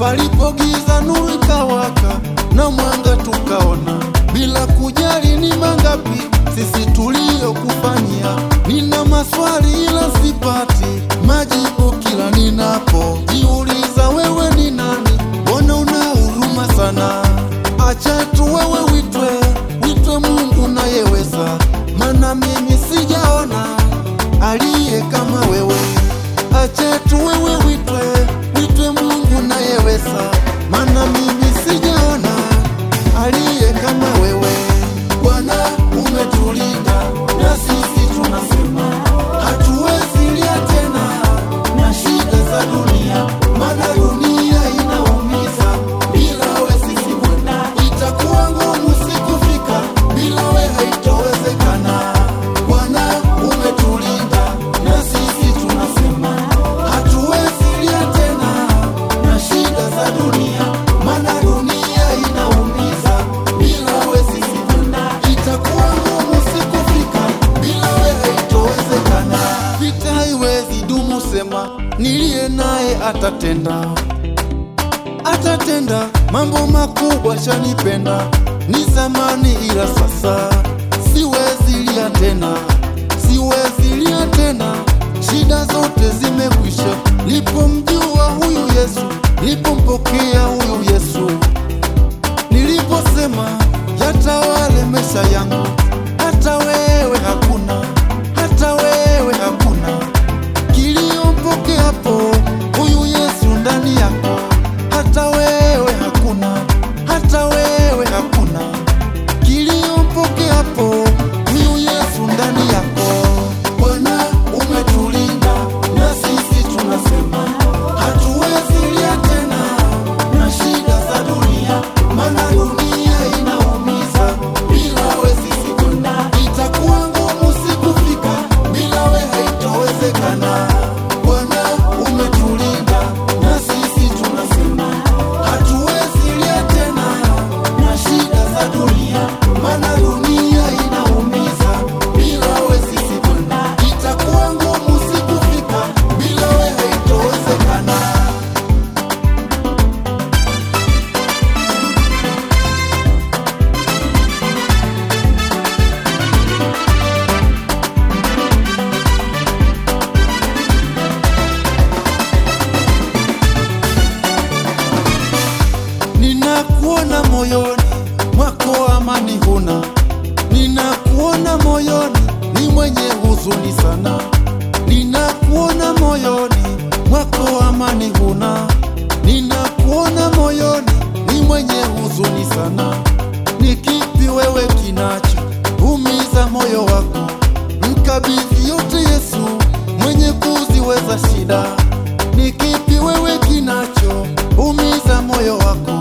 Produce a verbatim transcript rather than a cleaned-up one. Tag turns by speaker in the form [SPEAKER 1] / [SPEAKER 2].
[SPEAKER 1] Palipogiza nuru ikawaka na mwanga tukaona, bila kujali ni mangapi sisi tuliyokufanyia. Nina maswali ila sipati majibu kila ninapo jiuliza, wewe ni nani? Mbona una huruma sana? Acha tu wewe witwe, witwe Mungu nayeweza, maana mimi sijaona aliye kama wewe. Acha tu wewe witwe, witwe Mungu nayeweza, maana mimi sijaona aliye kama wewe. Bwana umetulinda na sisi tunasema hatuwezi lia tena na shida za dunia, maana dunia inaumiza. Bila we sisi Bwana itakuwa ngumu sikufika, bila we haitowezekana. Bwana umetulinda na sisi tunasema hatuwezi lia tena na shida za dunia, maana dunia inaumiza. Bila we sisi Bwana itakuwa ngumu sikufika, bila we haitowezekana. Vita haiwezi dumu, sema niliye naye atatenda, atatenda mambo makubwa, shanipenda. Ni zamani ila sasa siwezi lia tena, siwezi lia tena, shida zote zimekwisha. Nilipomjua huyu Yesu, nilipompokea huyu Yesu, niliposema yatawale maisha yangu, hata wewe hakuna, hata wewe hakuna. Kiliompokea hapo huyu Yesu ndani yako, hata wewe hakuna, hata wewe hakuna. Kiliompokea hapo huyu Yesu ndani yako. Bwana umetulinda na sisi tunasema hatuwezi lia tena na shida za dunia, maana dunia inaumiza. Bila we sisi Bwana itakuwa ngumu sikufika, bila we haitowezekana. Bwana umetulinda na sisi tunasema hatuwezi lia tena na shida za dunia, maana dunia inaumiza. Bila we sisi Bwana itakuwa ngumu sikufika, bila we haitowezekana. Ninakuona moyoni mwako amani huna, ninakuona moyoni ni mwenye huzuni sana. Ninakuona moyoni mwako amani huna, ninakuona moyoni ni mwenye huzuni sana. Ni kipi wewe kinacho umiza moyo wako? Mkabidhi yote Yesu mwenye kuziweza shida. Ni kipi wewe kinacho umiza moyo wako?